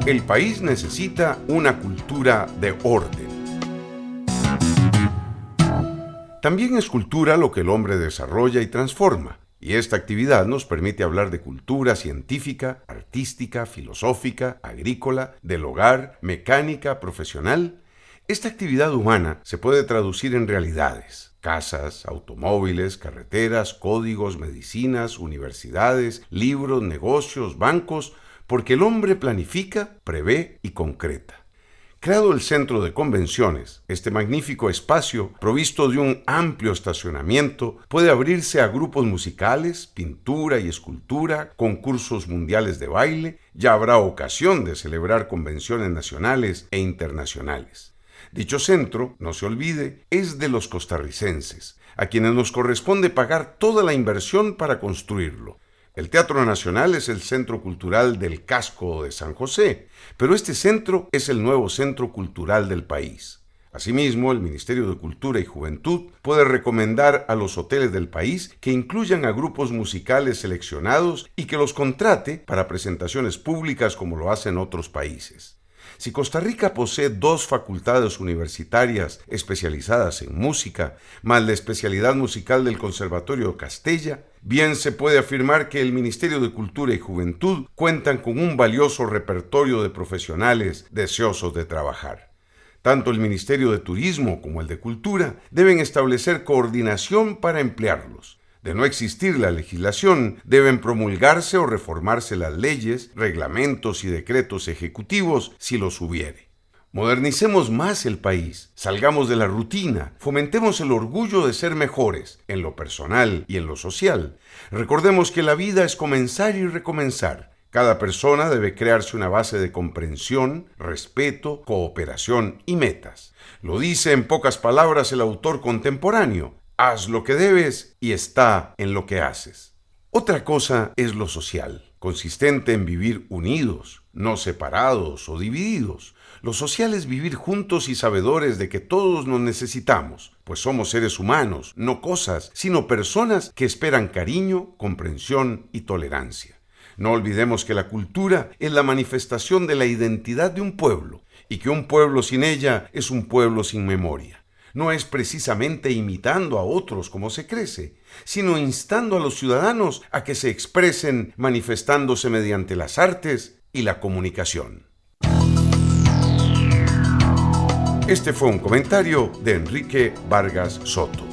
El país necesita una cultura de orden. También es cultura lo que el hombre desarrolla y transforma, y esta actividad nos permite hablar de cultura científica, artística, filosófica, agrícola, del hogar, mecánica, profesional. Esta actividad humana se puede traducir en realidades: casas, automóviles, carreteras, códigos, medicinas, universidades, libros, negocios, bancos, porque el hombre planifica, prevé y concreta. Creado el Centro de Convenciones, este magnífico espacio, provisto de un amplio estacionamiento, puede abrirse a grupos musicales, pintura y escultura, concursos mundiales de baile. Ya habrá ocasión de celebrar convenciones nacionales e internacionales. Dicho centro, no se olvide, es de los costarricenses, a quienes nos corresponde pagar toda la inversión para construirlo. El Teatro Nacional es el centro cultural del casco de San José, pero este centro es el nuevo centro cultural del país. Asimismo, el Ministerio de Cultura y Juventud puede recomendar a los hoteles del país que incluyan a grupos musicales seleccionados y que los contrate para presentaciones públicas como lo hacen otros países. Si Costa Rica posee 2 facultades universitarias especializadas en música, más la especialidad musical del Conservatorio de Castella, bien se puede afirmar que el Ministerio de Cultura y Juventud cuentan con un valioso repertorio de profesionales deseosos de trabajar. Tanto el Ministerio de Turismo como el de Cultura deben establecer coordinación para emplearlos. De no existir la legislación, deben promulgarse o reformarse las leyes, reglamentos y decretos ejecutivos si los hubiere. Modernicemos más el país, salgamos de la rutina, fomentemos el orgullo de ser mejores, en lo personal y en lo social. Recordemos que la vida es comenzar y recomenzar. Cada persona debe crearse una base de comprensión, respeto, cooperación y metas. Lo dice en pocas palabras el autor contemporáneo: haz lo que debes y está en lo que haces. Otra cosa es lo social, consistente en vivir unidos, no separados o divididos. Lo social es vivir juntos y sabedores de que todos nos necesitamos, pues somos seres humanos, no cosas, sino personas que esperan cariño, comprensión y tolerancia. No olvidemos que la cultura es la manifestación de la identidad de un pueblo, y que un pueblo sin ella es un pueblo sin memoria. No es precisamente imitando a otros como se crece, sino instando a los ciudadanos a que se expresen manifestándose mediante las artes y la comunicación. Este fue un comentario de Enrique Vargas Soto.